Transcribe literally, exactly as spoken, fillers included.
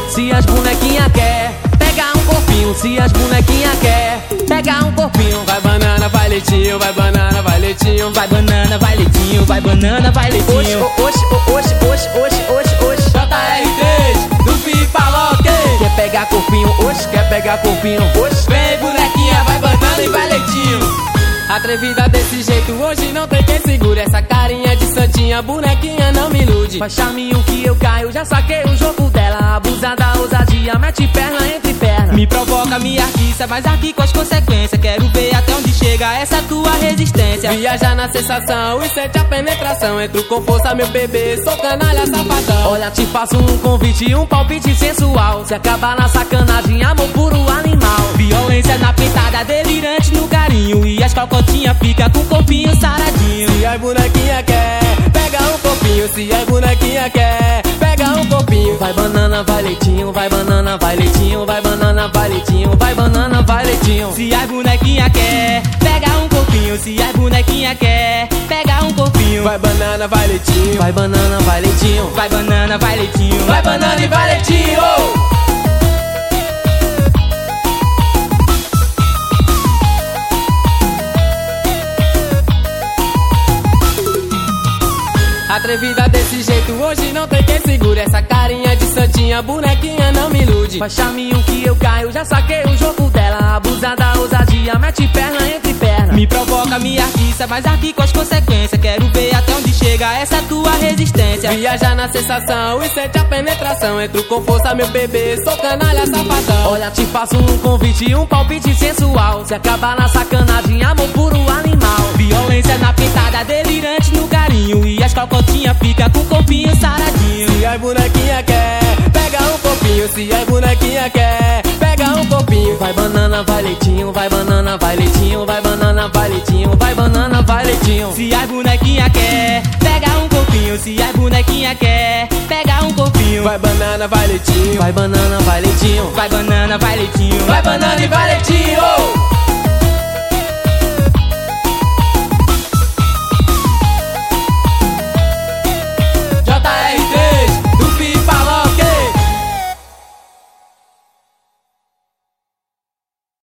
se as bonequinha quer pegar um corpinho, se as bonequinha quer pegar um corpinho. Vai banana, vai leitinho, vai banana, vai leitinho, vai banana, vai leitinho, vai banana, vai leitinho. Oxe, oxe, oxe, oxe, oxe, oxe. J R três do Pipaloque. Quer pegar corpinho, oxe, quer pegar corpinho, oxe. Vem bonequinha, vai banana e vai leitinho. Atrevida desse jeito, hoje não tem quem segure. Essa carinha de santinha, bonequinha não me ilude. Faz charminho que eu caio, já saquei o jogo dela. Abusa da ousadia, mete perna entre perna. Me provoca, me arquiça, mas aqui com as consequências. Quero ver até onde chega essa tua resistência. Viaja na sensação e sente a penetração. Entro com força, meu bebê, sou canalha safadão. Olha, te faço um convite, um palpite sensual. Se acabar na sacanagem, amor puro animal. Violência na pintada, delirante no carinho. E as calcotinhas fica com o corpinho saradinho. Se as bonequinha quer pega um corpinho, se as bonequinha quer pega um corpinho. Vai banana, vai leitinho, vai banana, vai leitinho, vai banana, vai leitinho, vai banana, vai leitinho. Se as bonequinha quer pega um corpinho, se as bonequinha quer pega um corpinho. Vai banana, vai leitinho, vai banana, vai leitinho, vai banana, vai leitinho, vai banana e vai leitinho. Atrevida desse jeito, hoje não tem quem segure. Essa carinha de santinha, bonequinha não me ilude. Faz charminho que eu caio, já saquei o jogo dela. Abusa da ousadia, mete perna entre perna. Me provoca, me arquiça, mas aqui com as consequências. Quero ver até onde chega essa tua resistência. Viaja na sensação e sente a penetração. Entro com força, meu bebê, sou canalha safadão. Olha, te faço um convite, um palpite sensual. Se acabar na sacanagem, amor puro animal. Violência na pintada, delirante no carinho. E as calcotinhas fica com o corpinho saradinho. Se as bonequinha quer pega um corpinho, se as bonequinha quer pega um corpinho. Vai banana, vai leitinho, vai banana, vai leitinho, vai banana, vai leitinho, vai banana, vai leitinho. Se as bonequinha quer pega um corpinho, se as bonequinha quer pega um corpinho. Vai banana, vai leitinho, vai banana, vai leitinho, vai banana, vai leitinho, vai banana e vai leitinho.